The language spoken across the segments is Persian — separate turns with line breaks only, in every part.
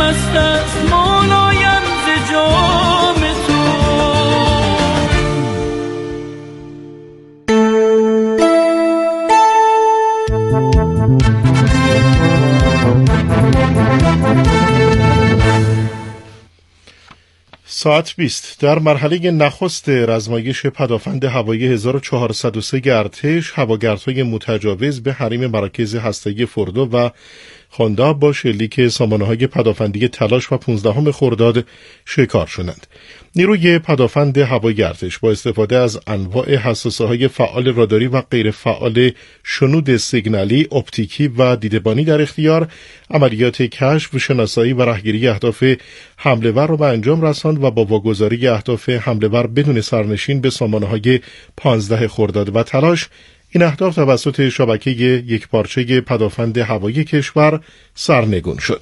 مست است مولایم ز جام تو.
ساعت 20 در مرحله نخست رزمایش پدافند هوایی 1403 ارتش، هواگردهای متجاوز به حریم مراکز هسته‌ای فردو و خانداب با شلیک سامانه‌های پدافندی تلاش و 15 خرداد شکار شدند. نیروی پدافند هوایی ارتش با استفاده از انواع حساسه‌های فعال راداری و غیر فعال شنود سیگنالی، اپتیکی و دیدبانی در اختیار، عملیات کشف، شناسایی و راهگیری اهداف حمله‌ور را به انجام رساند و با واگذاری اهداف حمله‌ور بدون سرنشین به سامانه‌های 15 خرداد و تلاش، این اهداف توسط شبکه یکپارچه پدافند هوایی کشور سرنگون شد.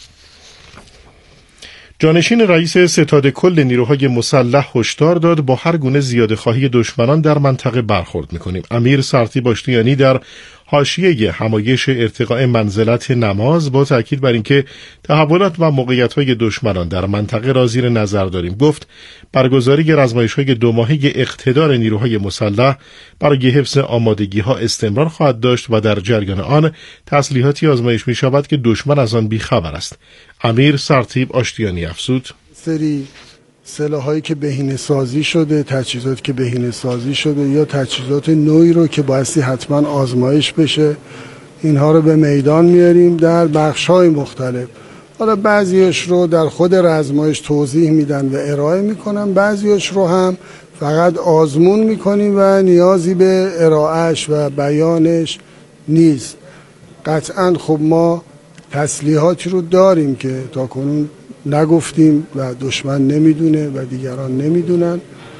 جانشین رئیس ستاد کل نیروهای مسلح هشدار داد با هر گونه زیاده‌خواهی دشمنان در منطقه برخورد می‌کنیم. امیر سرتیب آشتیانی در حاشیه همایش ارتقاء منزلت نماز با تأکید بر اینکه تحولات و موقعیت‌های دشمنان در منطقه را زیر نظر داریم گفت برگزاری رزمایش‌های 2 ماهه اقتدار نیروهای مسلح برای حفظ آمادگی‌ها استمرار خواهد داشت و در جریان آن تسلیحاتی آزمایش می‌شود که دشمن از آن بی‌خبر است. امیر سرتیب آشتیانی افزود:
سری سلاحایی که بهینه سازی شده، تجهیزاتی که بهینه سازی شده یا تجهیزات نوعی رو که بایستی حتما آزمایش بشه، اینها رو به میدان میاریم در بخش‌های مختلف. حالا بعضیش رو در خود رزمایش توضیح میدن و ارائه میکنن، بعضیش رو هم فقط آزمون میکنیم و نیازی به ارائهش و بیانش نیست. قطعاً خب ما تسلیحاتی رو داریم که تاکنون نگفتیم و دشمن نمیدونه و دیگران نمیدونن.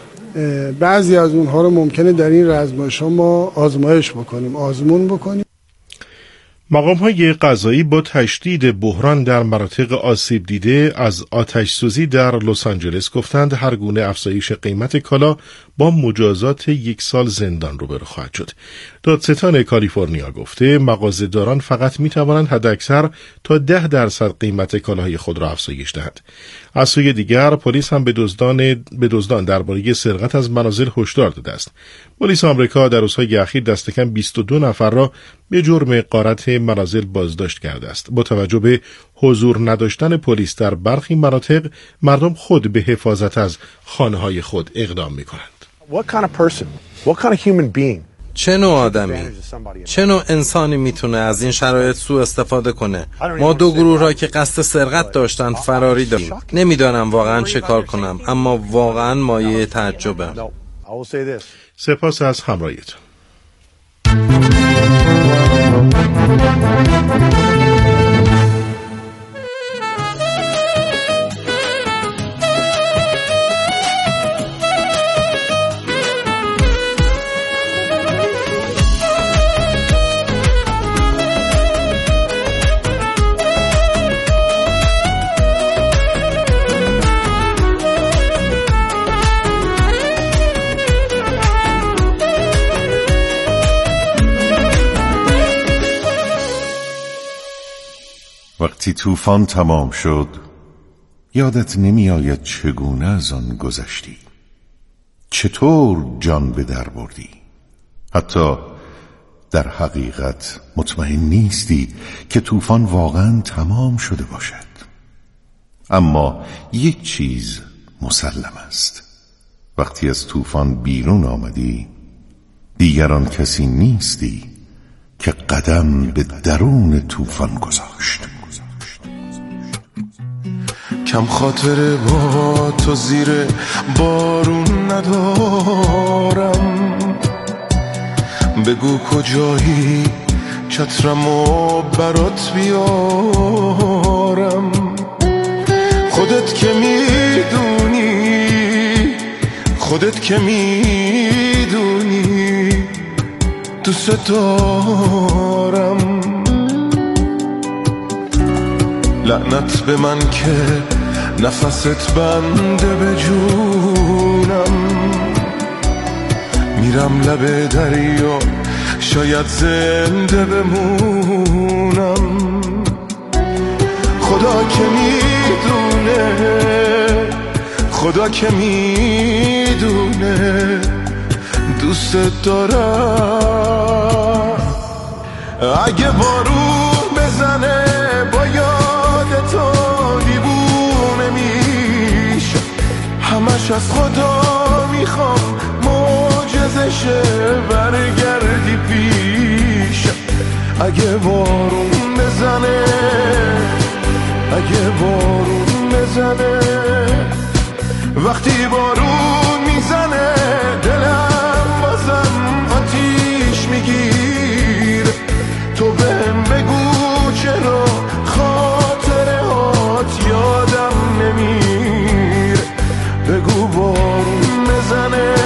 بعضی از اونها رو ممکنه در این رزمایش ها ما آزمایش بکنیم، آزمون بکنیم.
مقام‌های قضایی با تشدید بحران در مناطق آسیب دیده از آتش‌سوزی در لس آنجلس گفتند هر گونه افزایش قیمت کالا با مجازات 1 سال زندان روبرو خواهد شد. دادستان کالیفرنیا گفته مغازه‌داران فقط می‌توانند حداکثر تا 10% قیمت کالاهای خود را افزایش دهند. از سوی دیگر پلیس هم به دزدان درباره سرقت از منازل هشدار داده است. پلیس آمریکا در روزهای اخیر دست کم 22 نفر را به جرم غارت منازل بازداشت کرده است. با توجه به حضور نداشتن پلیس در برخی مناطق، مردم خود به حفاظت از خانه‌های خود اقدام می‌کنند.
What kind of person? What kind of human being?
چه نوع آدمی، چه نوع انسانی میتونه از این شرایط سوء استفاده کنه؟ ما 2 گروه را که قصد سرقت داشتند فراری دادیم. نمیدانم واقعا چه کار کنم، اما واقعا مایه تعجبم.
سپاس از همراهیتون.
وقتی طوفان تمام شد یادت نمی آید چگونه از آن گذشتی، چطور جان به در بردی، حتی در حقیقت مطمئن نیستی که طوفان واقعا تمام شده باشد. اما یک چیز مسلم است، وقتی از طوفان بیرون آمدی دیگر آن کسی نیستی که قدم به درون طوفان گذاشت.
کم خاطر با تو زیر بارون ندارم، بگو کجایی چترمو برات بیارم. خودت که میدونی دوست دارم. لعنت به من که نفست بنده به جونم، میرم لب دریا شاید زنده بمونم. خدا که میدونه، خدا که میدونه دوست دارم. اگه بارون بزنه با یاد تو دیوونه میشه، همش از خدا میخوام معجزشه برگردی پیش. اگه بارون بزنه، اگه بارون بزنه، وقتی بارون میزنه دلم بازم آتیش میگیر. تو بهم بگو چرا خاطره هات یادم نمیر. بگو بارون بزنه،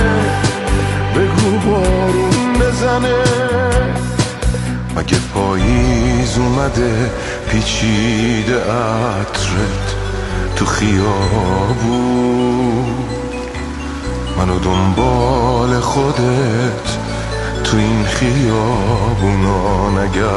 بگو بارون بزنه. مگه پاییز اومده پیچیده عطرت تو خیابون، منو دنبال خودت تو این خیابونا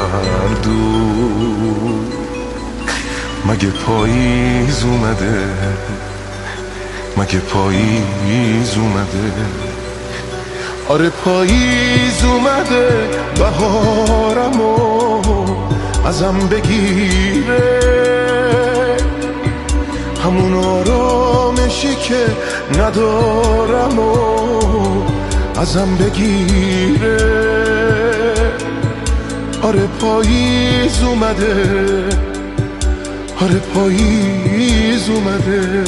نگردون. مگه پاییز اومده، مگه پاییز اومده؟ آره پاییز اومده بهارمو ازم بگیره، همون آرامشی که ندارم و ازم بگیره. آره پاییز اومده، آره پاییز اومده.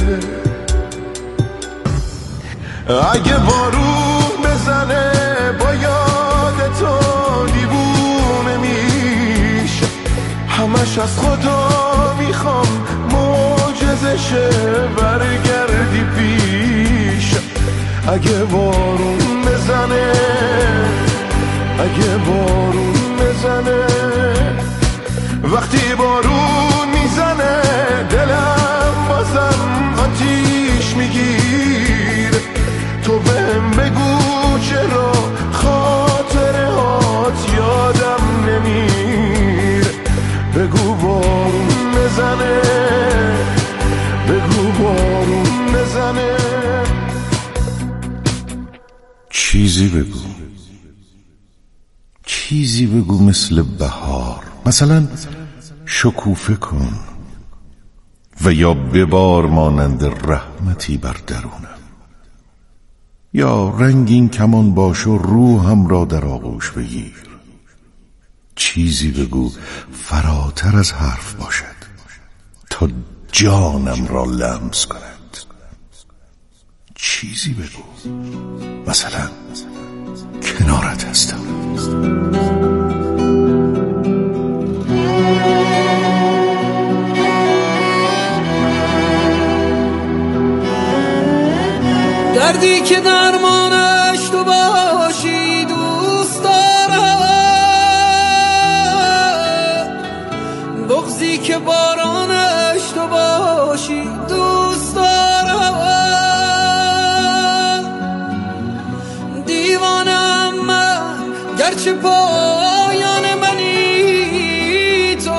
اگه بارون بزنه با یاد تو دیوونه میشه، همش از خدا میخوام معجزشه برگردی پیش. اگه بارون بزنه، اگه بارون بزنه، وقتی بارون میزنه دلم بازم آتیش میگیر. تو بهم بگو چرا خاطره هات یادم نمیر. بگو بارون بزنه، بگو بارون بزنه.
چیزی بگو، چیزی بگو مثل بهار، مثلا شکوفه کن و یا ببار مانند رحمتی بر درونم، یا رنگین کمان باش و روحم را در آغوش بگیر. چیزی بگو فراتر از حرف باشد تا جانم را لمس کند. چیزی بگو، مثلا کنارت هستم.
دردی که درمانش تو باشی دوست دارم، بغضی که بارانش تو باشی دوست دارم. دیوانم من گرچه پایان منی تو،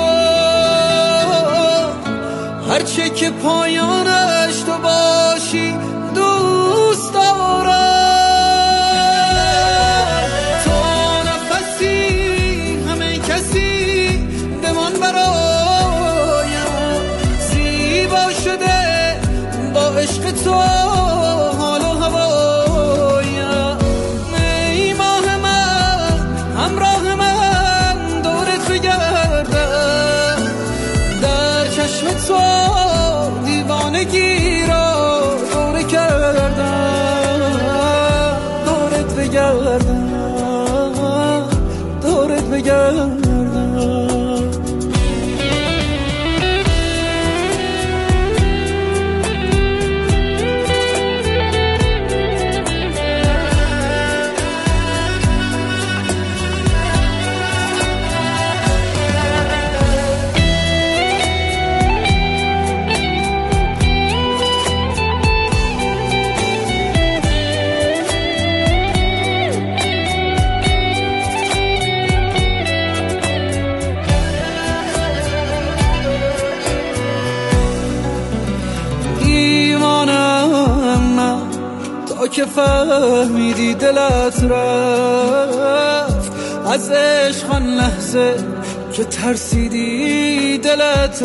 هرچه که پایانش تو باشی دوست دارم. تو نفسی همه کسی بمان برایم، زیبا شده با عشق تو حال و هوایم. ای ماه من همراه من دورت بگردم، در چشم تو دیوانگی را دوره کردم. دورت بگردم، دورت بگردم. تا که فهمیدی دلت رفت از عشق آن لحظه که ترسیدی دلت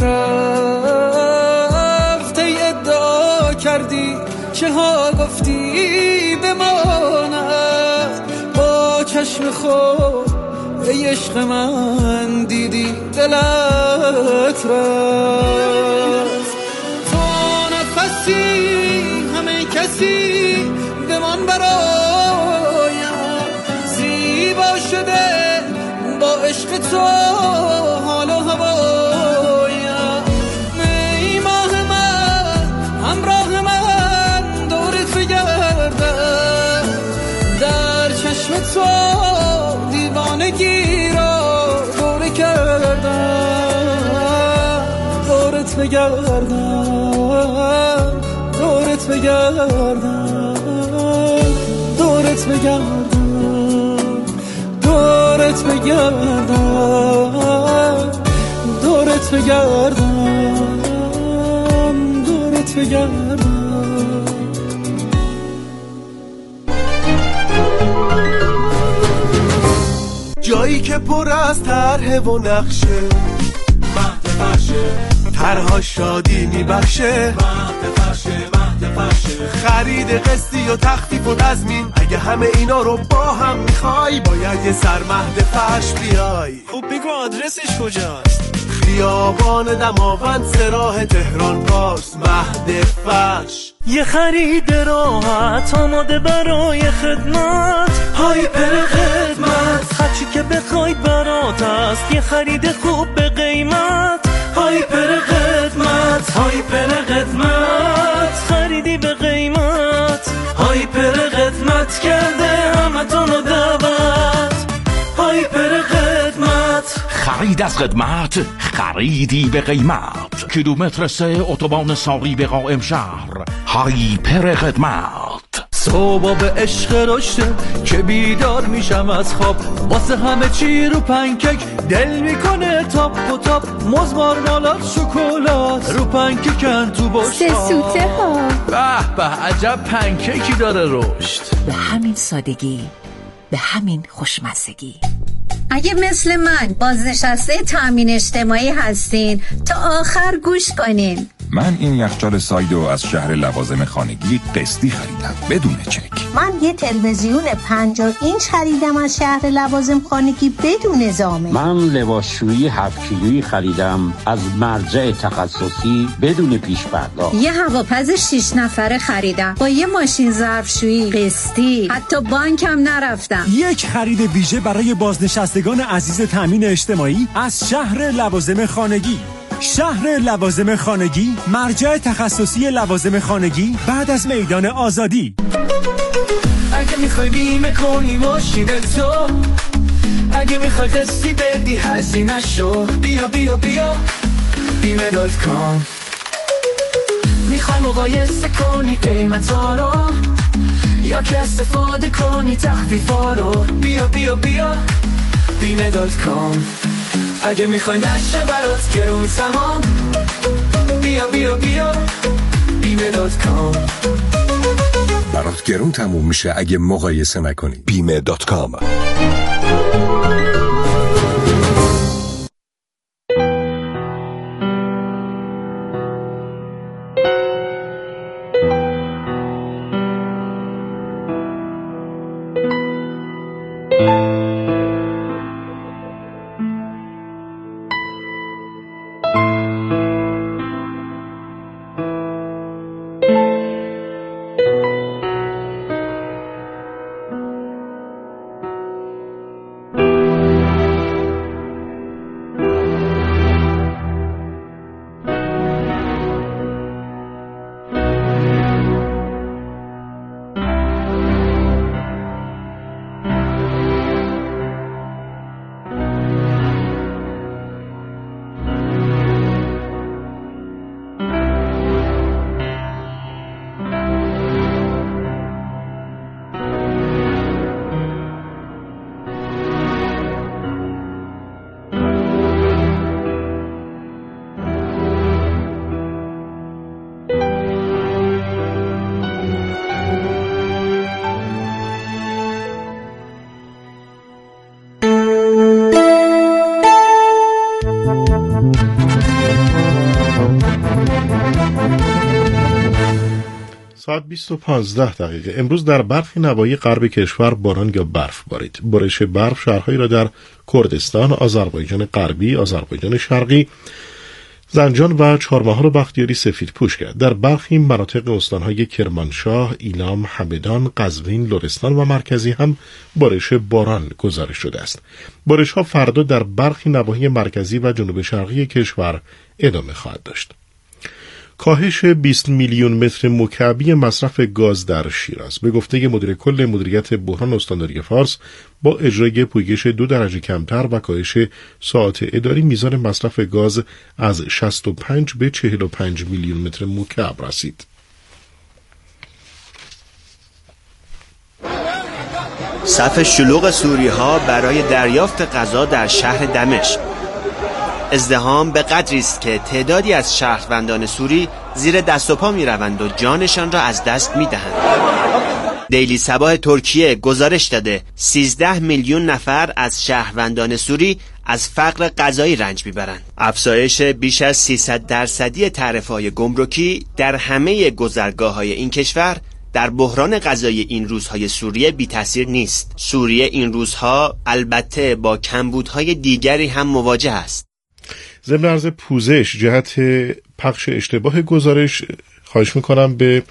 رفت ای ادعا کردی چه ها گفتی بماند با چشم خود ای عشق من دیدی دلت رفت تو نفسی همه کسی بمان برایم زیبا شده با عشق تو حال و هوایم ای ماه من همراه من دورت بگردم در چشم تو دیوانگی را دوره کردم دورت بگردم دورت بگردم دورت بگردم دورت بگردم دورت بگردم دورت بگردم
جایی که پر از طرح و نقشه مهد فرشه طرها شادی میبخشه مهد فرشه خرید قسطی و تخفیف و تضمین اگه همه اینا رو با هم میخوای باید یه سرمهد فرش بیای
خوب بگو آدرسش کجاست
خیابان دماوند سراح تهران پارس مهد فرش
یه خرید راحت آماده برای خدمت هایپر خدمت هرچی که بخواید برات است یه خرید خوب به قیمت هایپر خدمت هایپر خدمت خریدی به قیمت هایپر خدمت کرده همتونو دعوت هایپر خدمت
خرید از خدمت خریدی به قیمت کیلومتر 3 اتوبان ساری به قائم شهر هایپر خدمت
صبح به عشق رشته که بیدار میشم از خواب واسه همه چی رو پنکیک دل میکنه تاپ و تاپ موز مارمالاد شکلات رو پنکیکن تو بشقاب
سه سوته ها
به به عجب پنکیکی داره رشد
به همین سادگی به همین خوشمزگی اگه مثل من بازنشسته تامین اجتماعی هستین تا آخر گوش کنین
من این یخچال سایدو از شهر لوازم خانگی قسطی خریدم بدون چک.
من یه تلویزیون 50 اینچ خریدم از شهر لوازم خانگی بدون زامن.
من لباسشویی 7 کیلویی خریدم از مرجع تخصصی بدون پیش پرداخت.
یه هواپز 6 نفره خریدم با یه ماشین ظرفشویی قسطی حتی بانکم نرفتم.
یک خرید ویژه برای بازنشستگان عزیز تامین اجتماعی از شهر لوازم خانگی. شهر لوازم خانگی، مرجع تخصصی لوازم خانگی بعد از میدان آزادی.
اگه میخوای بیمه کنی ماشین تو اگه میخوای قسطی بدی هزینه شو بیا بیا بیا بیمه.com میخوای مقایسه کنی قیمتا رو یا که استفاده کنی تخفیفا رو بیا بیا بیا بیمه.com اگه میخوای نشه برات گرون تمام بیا بیا بیا بیمه.com
برات گرون تموم میشه اگه مقایسه نکنی. بیمه.com
ساعت 20:15 امروز در برخی نواحی غرب کشور باران یا برف بارید. بارش برف شهرهایی را در کردستان، آذربایجان غربی، آذربایجان شرقی، زنجان و چهارمحال و بختیاری سفیدپوش کرد. در برخی مناطق استانهای کرمانشاه، ایلام، همدان، قزوین، لرستان و مرکزی هم بارش باران گزارش شده است. بارش‌ها فردا در برخی نواحی مرکزی و جنوب شرقی کشور ادامه خواهد داشت. کاهش 20 میلیون متر مکعبی مصرف گاز در شیراز. به گفته مدیر کل مدیریت بحران استانداری فارس، با اجرای پویش 2 درجه کمتر و کاهش ساعات اداری، میزان مصرف گاز از 65 به 45 میلیون متر مکعب رسید.
صف شلوغ سوری‌ها برای دریافت غذا در شهر دمشق. ازدحام به قدری است که تعدادی از شهروندان سوری زیر دست و پا می‌روند و جانشان را از دست می‌دهند. دیلی صباح ترکیه گزارش داده 13 میلیون نفر از شهروندان سوری از فقر غذایی رنج می‌برند. افزایش بیش از 300% تعرفه‌های گمرکی در همه گذرگاه‌های این کشور در بحران غذایی این روزهای سوریه بی تأثیر نیست. سوریه این روزها البته با کمبودهای دیگری هم مواجه است.
ضمن عرض پوزش جهت پخش اشتباه گزارش خواهش میکنم به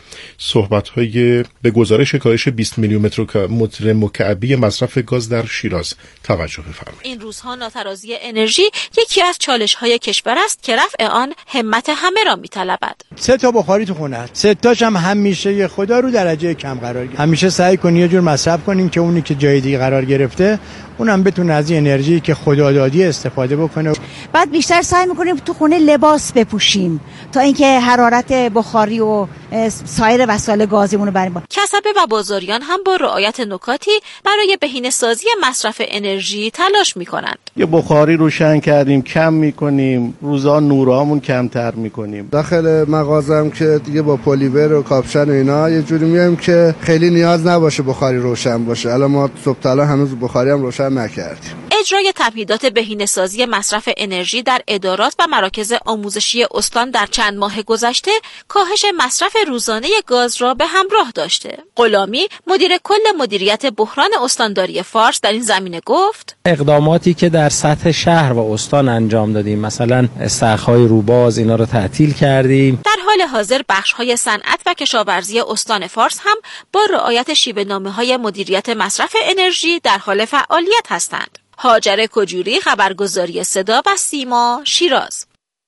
به گزارش کاهش 20 میلیون متر مکعبی مصرف گاز در شیراز توجه بفرمایید.
این روزها ناترازی انرژی یکی از چالش‌های کشور است که رفع آن همت همه را می‌طلبد.
3 تا بخاری تو خونه است. 3 تاش هم همیشه خدا رو درجه کم قرار گرفته. همیشه سعی کنی یه جور مصرف کنیم که اونی که جای دیگه قرار گرفته اونم بتونه از این انرژی که خدا دادی استفاده بکنه.
بعد بیشتر سعی می‌کنیم تو خونه لباس بپوشیم تا اینکه حرارت بخاری و سایر وسایل گازیمون رو بریم.
کسبه و بازاریان هم با رعایت نکاتی برای بهینه‌سازی مصرف انرژی تلاش می‌کنند.
یه بخاری روشن کردیم، کم می‌کنیم، روزا نورامون کمتر می‌کنیم.
داخل مغازم که دیگه با پلیور و کاپشن و اینا یه جوری میایم که خیلی نیاز نباشه بخاری روشن باشه. الان ما صبح تا هنوز بخاری هم روشن نکردیم.
اجرای تمهیدات بهینه‌سازی مصرف انرژی در ادارات و مراکز آموزشی استان در چند ماه گذشته کاهش مصرف روزانه گاز را به همراه داشته. غلامی مدیر کل مدیریت بحران استانداری فارس در این زمینه گفت:
اقداماتی که در سطح شهر و استان انجام دادیم، مثلا استخرهای روباز، اینا رو تعطیل کردیم.
در حال حاضر بخش‌های صنعت و کشاورزی استان فارس هم با رعایت شیوه‌نامه‌های مدیریت مصرف انرژی در حال فعالیت هستند. هاجر کجوری، خبرگزاری صدا و سیما، شیراز.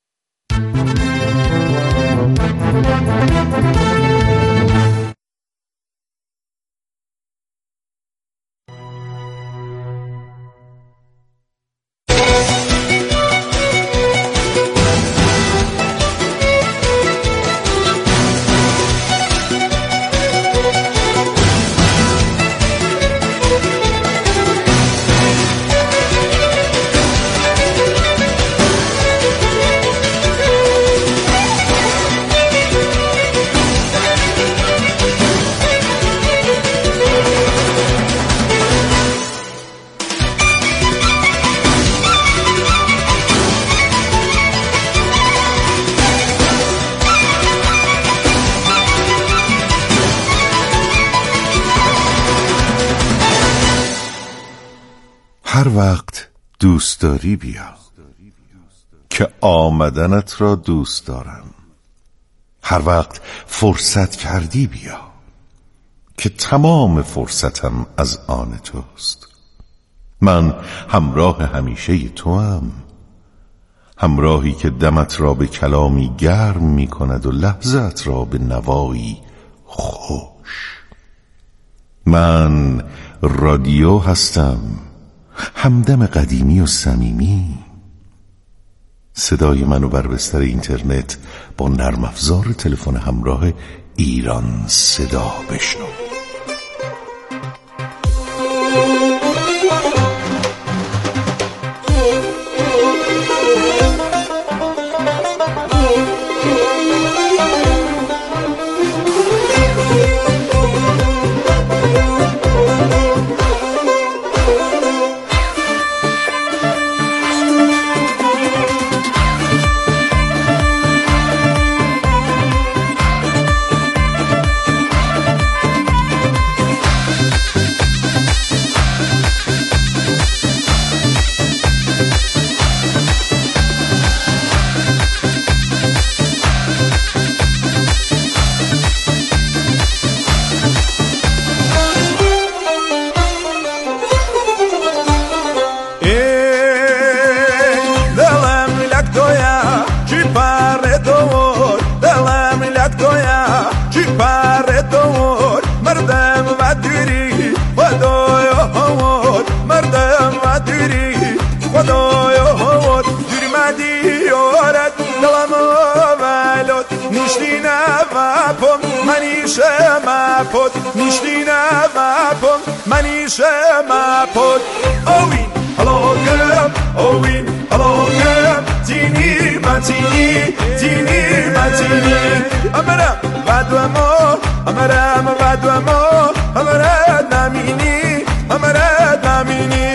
هر وقت دوست داری بیا که آمدنت را دوست دارم. هر وقت فرصت کردی بیا که تمام فرصتم از آن توست. من همراه همیشه توام، همراهی که دمت را به کلامی گرم می کند و لحظت را به نوایی خوش. من رادیو هستم، همدم قدیمی و صمیمی. صدای منو بر بستر اینترنت با نرم افزار تلفن همراه ایران صدا بشنو.
نیشتینه و پم منیشه مپد نیشتینه و پم منیشه مپد اوین هلاکم اوین هلاکم تینی متینی تینی متینی امرم بدوما امرم بدوما امرد نمینی امرد نمینی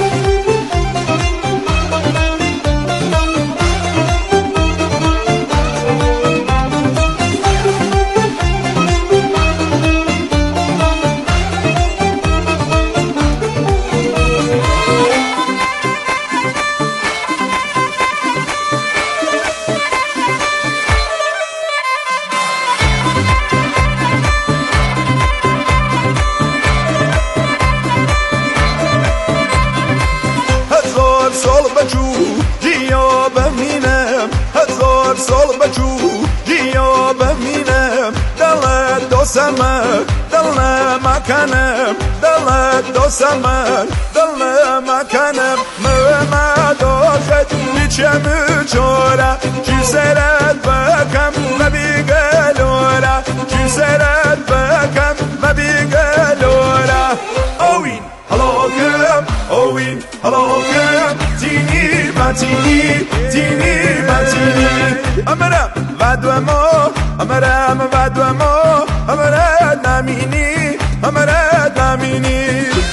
دل مکنم دل دوستم دل مکنم محمد آخد بیچم چورا چی سرت بکم و بیگلورا چی سرت بکم و بیگلورا اوین هلاکم اوین هلاکم تینی متینی تینی متینی امرم ودوما امرم ودوما امرد نمینی امرد نمینی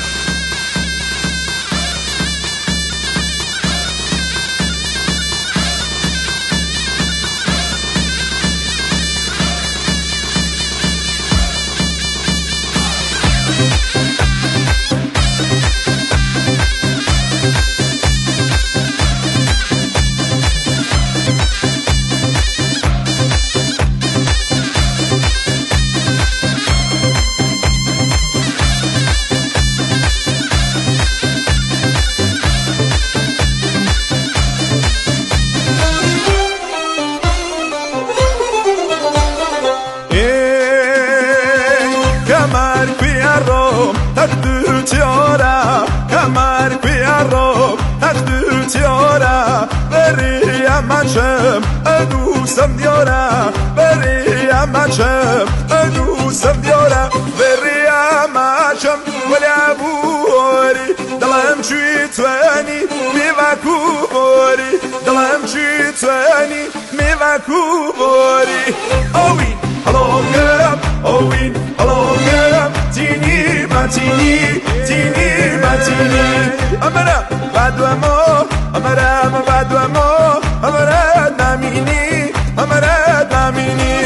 دوستم دیارم بریم مچم دوستم دیارم بریم مچم ولی ابوری دلم چی توانی میوکو باری دلم چی توانی میوکو باری اوین هلاکم اوین هلاکم تینی متینی تینی متینی امرم بدوما امرم بدوما امرد نمینی امرد نمینی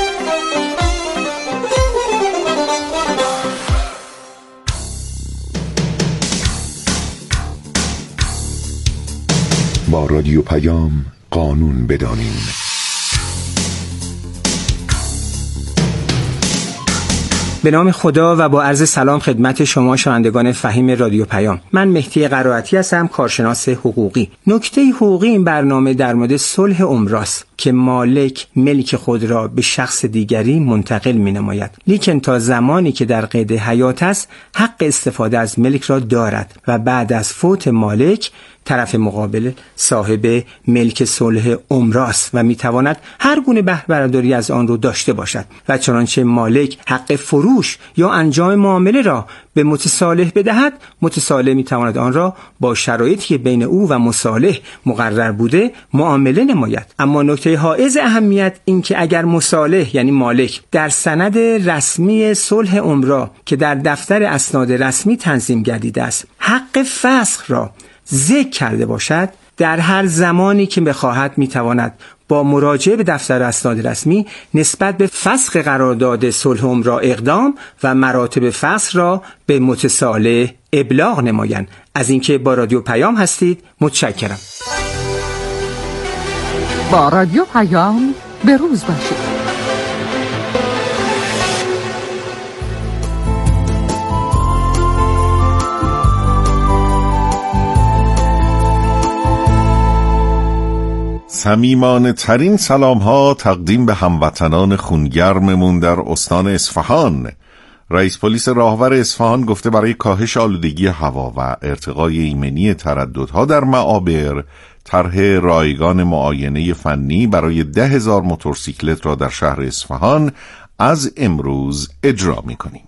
با رادیو پیام قانون بدانیم.
به نام خدا و با عرض سلام خدمت شما شنوندگان فهیم رادیو پیام. من مهدی قرائتی هستم، کارشناس حقوقی. نکته حقوقی این برنامه در مورد صلح عمراست که مالک ملک خود را به شخص دیگری منتقل می‌نماید، لیکن تا زمانی که در قید حیات است حق استفاده از ملک را دارد و بعد از فوت مالک طرف مقابل صاحب ملک صلح عمراست و میتواند هر گونه بهره برداری از آن رو داشته باشد و چنانچه مالک حق فروش یا انجام معامله را به متصالح بدهد، متصالح میتواند آن را با شرایطی که بین او و مصالح مقرر بوده معامله نماید. اما نکته حائز اهمیت این که اگر مصالح یعنی مالک در سند رسمی صلح عمرا که در دفتر اسناد رسمی تنظیم گردیده است حق فسخ را ذکر کرده باشد، در هر زمانی که بخواهد میتواند با مراجعه به دفتر اسناد رسمی نسبت به فسخ قرارداد صلح عمرا اقدام و مراتب فسخ را به متصالح ابلاغ نمایند. از اینکه با رادیو پیام هستید متشکرم.
با رادیو پیام به روز باشید.
صمیمانه ترین سلام ها تقدیم به هموطنان خونگرممون در استان اصفهان. رئیس پلیس راهور اصفهان گفته برای کاهش آلودگی هوا و ارتقای ایمنی ترددها در معابر، طرح رایگان معاینه فنی برای 10,000 موتورسیکلت را در شهر اصفهان از امروز اجرا می‌کنیم.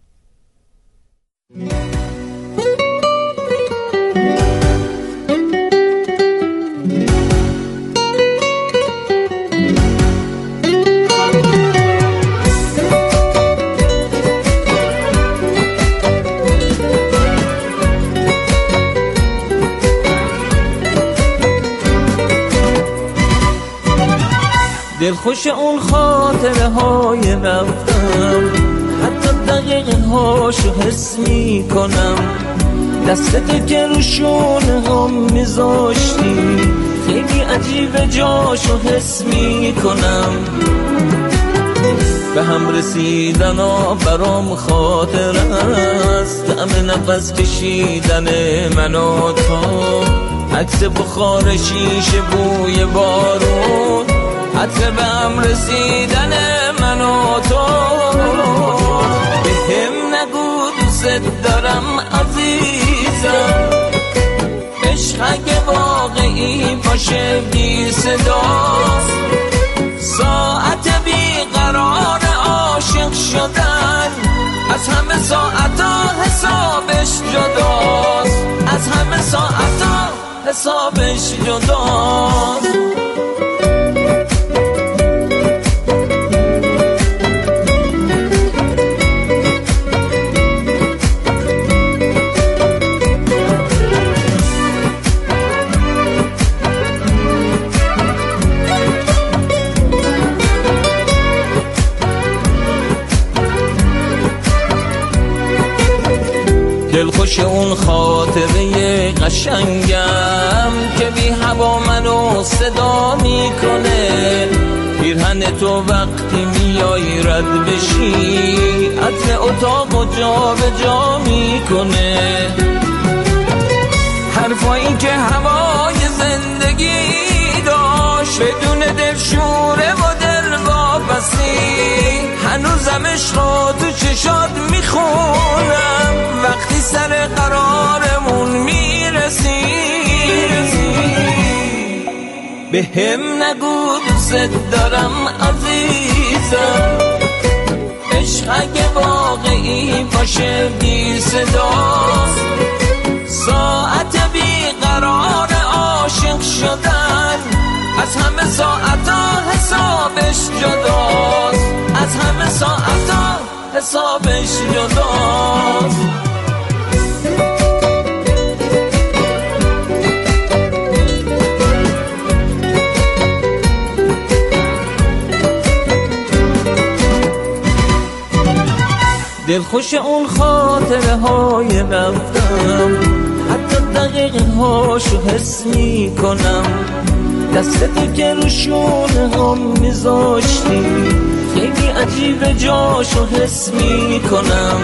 دلخوش اون خاطره های رفتم، حتی دقیقه هاشو حس می کنم. دستت که رو شونه هم میذاشتی، خیلی عجیب جاشو حس می کنم. به هم رسیدن ها برام خاطر است، طعم نفس کشیدن من و تو، عکس بخار شیشه بوی بارون، عطر به هم رسیدن من و تو. به هم نگو دوست دارم عزیزم، عشق اگه واقعی باشه بی صداست، ساعت بیقرار عاشق شدن از همه ساعتا حسابش جداست، از همه ساعتا حسابش جداست. دلخوش اون خاطره قشنگم که بی هوا منو صدا میکنه. پیرهن تو وقتی میای رد بشی، عطر اتاقو جا به جا میکنه. حرفایی که هوای زندگی داشت، بدون دلشوره و دل واپسی، هنوزم عشقا تو چشات میخونم وقتی سر قرارمون میرسی. به هم نگو دوست دارم عزیزم، عشق اگه واقعی باشه بی صداست، ساعت بیقرار عاشق شدن از همه ساعتا حسابش جداست، از همه ساعتا حسابش جداست. دلخوش اون خاطره های رفتم، حتی دقیقه هاشو حس می کنم. دستت که رو شونه هم میذاشتی، خیلی عجیب جاشو حس می کنم.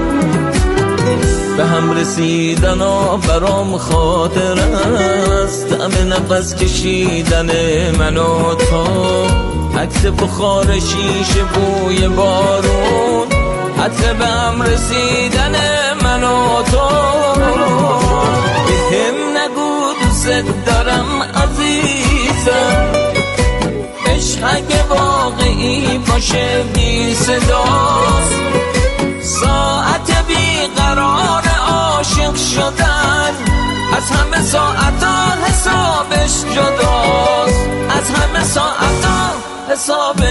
به هم رسیدن ها برام خاطر است، طعم نفس کشیدن من و تو، عکس بخار شیشه بوی بارون، عطر به هم رسیدن من و تو. به هم نگو دوست دارم عزیزم، عشق اگه واقعی باشه بی صداست، ساعت بیقرار عاشق شدن از همه ساعتا حسابش جداست، از همه ساعتا حسابش